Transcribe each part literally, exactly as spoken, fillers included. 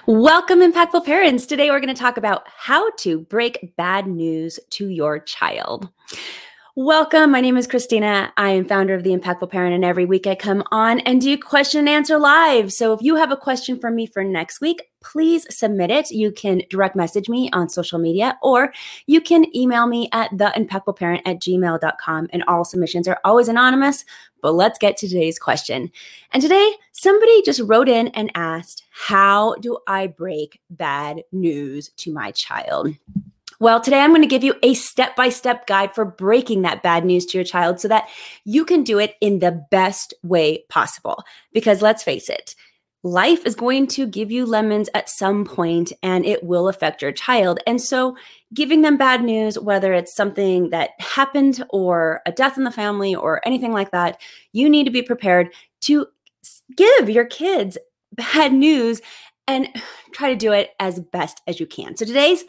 Welcome, Impactful Parents. Today, we're going to talk about how to break bad news to your child. Welcome. My name is Christina. I am founder of The Impactful Parent, and every week I come on and do question and answer live. So if you have a question for me for next week, please submit it. You can direct message me on social media, or you can email me at the impactful parent at gmail dot com. And all submissions are always anonymous. But let's get to today's question. And today, somebody just wrote in and asked, how do I break bad news to my child? Well, today I'm going to give you a step-by-step guide for breaking that bad news to your child so that you can do it in the best way possible. Because let's face it, life is going to give you lemons at some point, and it will affect your child. And so giving them bad news, whether it's something that happened or a death in the family or anything like that, you need to be prepared to give your kids bad news and try to do it as best as you can. So today's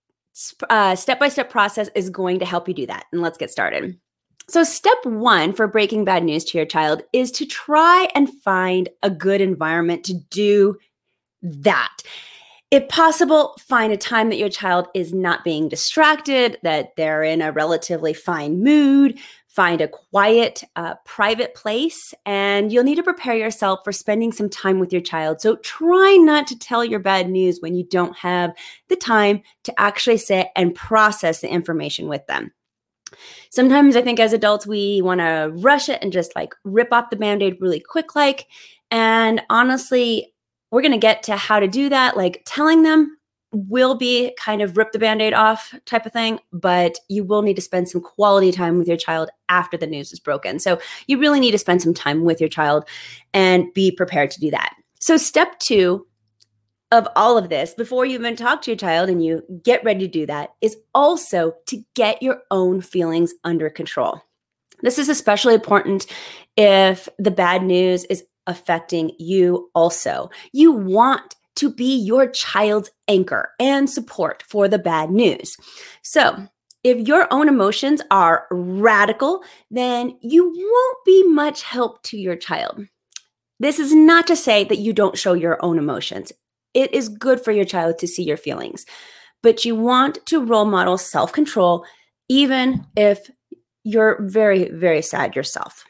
uh, step-by-step process is going to help you do that. And let's get started. So step one for breaking bad news to your child is to try and find a good environment to do that. If possible, find a time that your child is not being distracted, that they're in a relatively fine mood. Find a quiet, uh, private place, and you'll need to prepare yourself for spending some time with your child. So try not to tell your bad news when you don't have the time to actually sit and process the information with them. Sometimes I think as adults, we want to rush it and just like rip off the Band-Aid really quick like. And honestly, we're going to get to how to do that. Like telling them will be kind of rip the Band-Aid off type of thing, but you will need to spend some quality time with your child after the news is broken. So you really need to spend some time with your child and be prepared to do that. So step two of all of this, before you even talk to your child and you get ready to do that, is also to get your own feelings under control. This is especially important if the bad news is affecting you also. You want to be your child's anchor and support for the bad news. So if your own emotions are radical, then you won't be much help to your child. This is not to say that you don't show your own emotions. It is good for your child to see your feelings, but you want to role model self-control even if you're very, very sad yourself.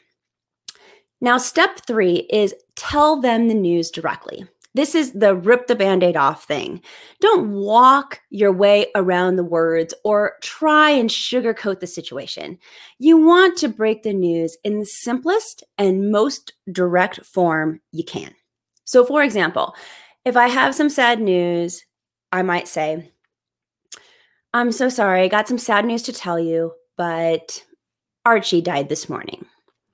Now, step three is tell them the news directly. This is the rip the Band-Aid off thing. Don't walk your way around the words or try and sugarcoat the situation. You want to break the news in the simplest and most direct form you can. So for example, if I have some sad news, I might say, I'm so sorry, I got some sad news to tell you, but Archie died this morning.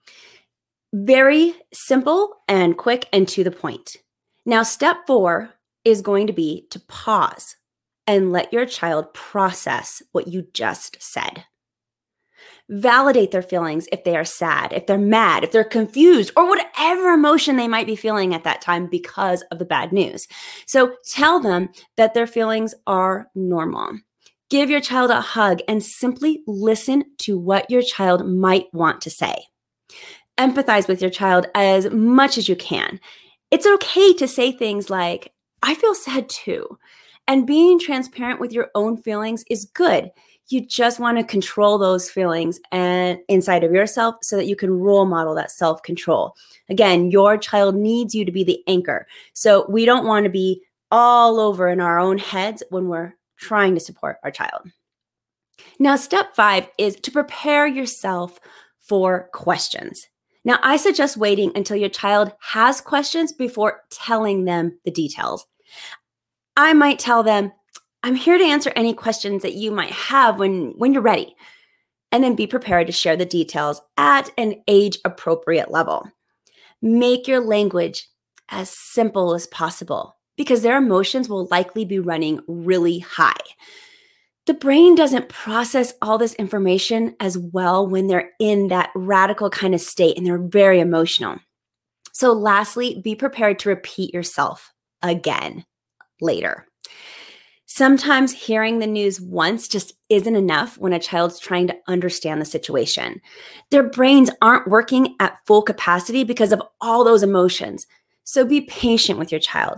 Very simple and quick and to the point. Now, step four is going to be to pause and let your child process what you just said. Validate their feelings if they are sad, if they're mad, if they're confused, or whatever emotion they might be feeling at that time because of the bad news. So tell them that their feelings are normal. Give your child a hug and simply listen to what your child might want to say. Empathize with your child as much as you can. It's okay to say things like, I feel sad too. And being transparent with your own feelings is good. You just want to control those feelings and inside of yourself so that you can role model that self-control. Again, your child needs you to be the anchor. So we don't want to be all over in our own heads when we're trying to support our child. Now, step five is to prepare yourself for questions. Now, I suggest waiting until your child has questions before telling them the details. I might tell them, I'm here to answer any questions that you might have when, when you're ready, and then be prepared to share the details at an age-appropriate level. Make your language as simple as possible because their emotions will likely be running really high. The brain doesn't process all this information as well when they're in that radical kind of state and they're very emotional. So lastly, be prepared to repeat yourself again later. Sometimes hearing the news once just isn't enough when a child's trying to understand the situation. Their brains aren't working at full capacity because of all those emotions. So be patient with your child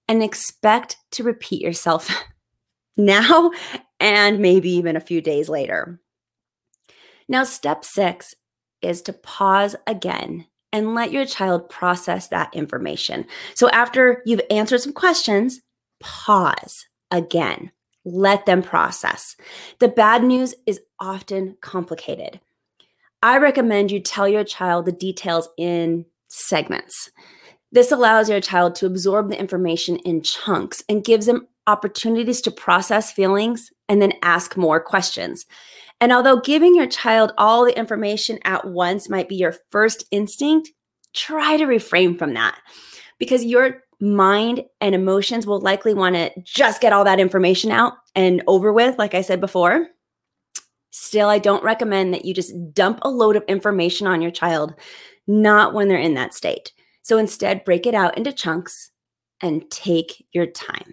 and expect to repeat yourself now and maybe even a few days later. Now, step six is to pause again and let your child process that information. So after you've answered some questions, pause again. Let them process. The bad news is often complicated. I recommend you tell your child the details in segments. This allows your child to absorb the information in chunks and gives them opportunities to process feelings and then ask more questions. And although giving your child all the information at once might be your first instinct, try to refrain from that because your mind and emotions will likely want to just get all that information out and over with, like I said before. Still, I don't recommend that you just dump a load of information on your child, not when they're in that state. So instead, break it out into chunks and take your time.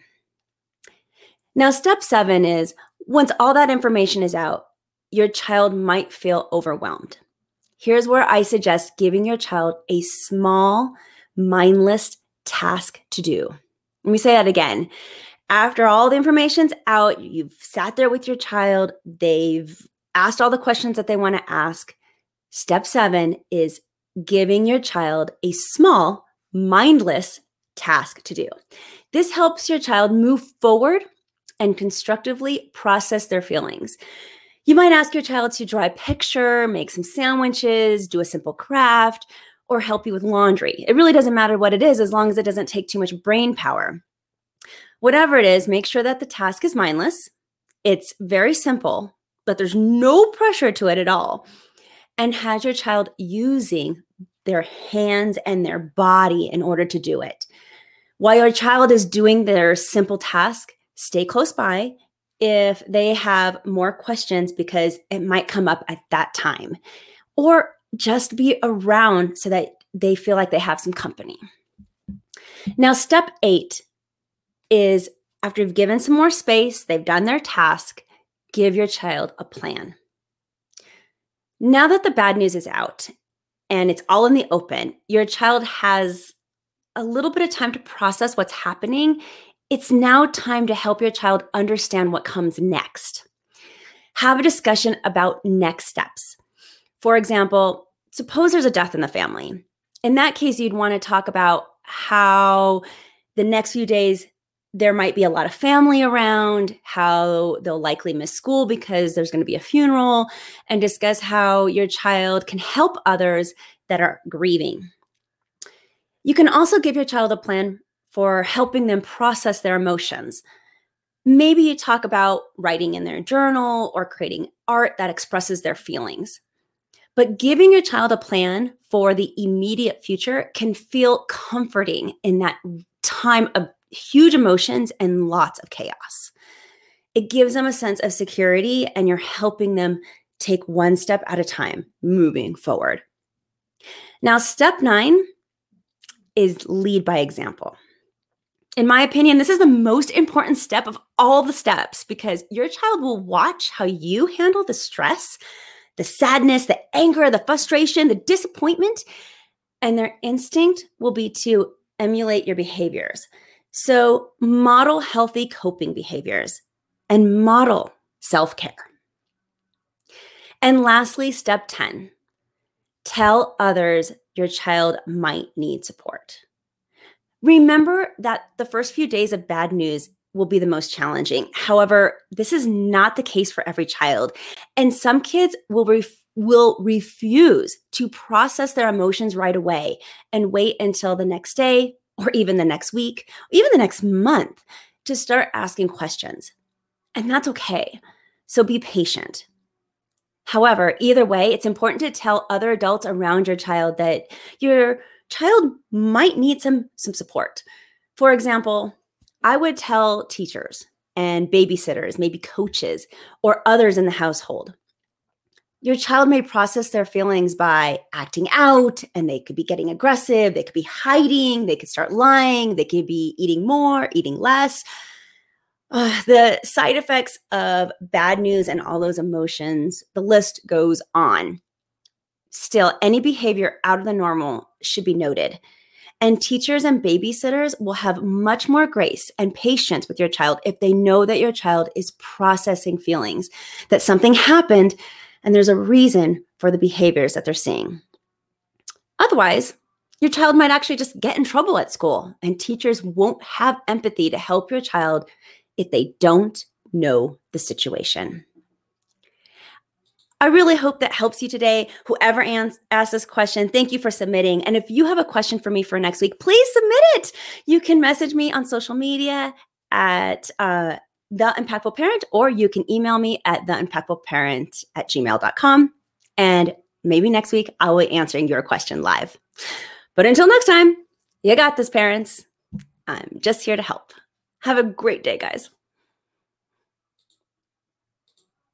Now, step seven is once all that information is out, your child might feel overwhelmed. Here's where I suggest giving your child a small, mindless task to do. Let me say that again. After all the information's out, you've sat there with your child, they've asked all the questions that they want to ask. Step seven is giving your child a small, mindless task to do. This helps your child move forward and constructively process their feelings. You might ask your child to draw a picture, make some sandwiches, do a simple craft, or help you with laundry. It really doesn't matter what it is as long as it doesn't take too much brain power. Whatever it is, make sure that the task is mindless. It's very simple, but there's no pressure to it at all. And has your child using their hands and their body in order to do it. While your child is doing their simple task, stay close by if they have more questions because it might come up at that time. Or just be around so that they feel like they have some company. Now, step eight is after you've given some more space, they've done their task, give your child a plan. Now that the bad news is out and it's all in the open, your child has a little bit of time to process what's happening. It's now time to help your child understand what comes next. Have a discussion about next steps. For example, suppose there's a death in the family. In that case, you'd want to talk about how the next few days there might be a lot of family around, how they'll likely miss school because there's going to be a funeral, and discuss how your child can help others that are grieving. You can also give your child a plan for helping them process their emotions. Maybe you talk about writing in their journal or creating art that expresses their feelings. But giving your child a plan for the immediate future can feel comforting in that time of huge emotions and lots of chaos. It gives them a sense of security, and you're helping them take one step at a time, moving forward. Now, step nine is lead by example. In my opinion, this is the most important step of all the steps because your child will watch how you handle the stress, the sadness, the anger, the frustration, the disappointment, and their instinct will be to emulate your behaviors. So model healthy coping behaviors and model self-care. And lastly, step ten, tell others your child might need support. Remember that the first few days of bad news will be the most challenging. However, this is not the case for every child. And some kids will ref- will refuse to process their emotions right away and wait until the next day or even the next week, or even the next month to start asking questions. And that's okay. So be patient. However, either way, it's important to tell other adults around your child that your child might need some, some support. For example, I would tell teachers and babysitters, maybe coaches, or others in the household, your child may process their feelings by acting out, and they could be getting aggressive, they could be hiding, they could start lying, they could be eating more, eating less. Uh, the side effects of bad news and all those emotions, the list goes on. Still, any behavior out of the normal should be noted. And teachers and babysitters will have much more grace and patience with your child if they know that your child is processing feelings, that something happened and there's a reason for the behaviors that they're seeing. Otherwise, your child might actually just get in trouble at school, and teachers won't have empathy to help your child if they don't know the situation. I really hope that helps you today. Whoever ans- asked this question, thank you for submitting. And if you have a question for me for next week, please submit it. You can message me on social media at uh, The Impactful Parent, or you can email me at theimpactfulparent at gmail dot com. And maybe next week I will be answering your question live. But until next time, you got this, parents. I'm just here to help. Have a great day, guys.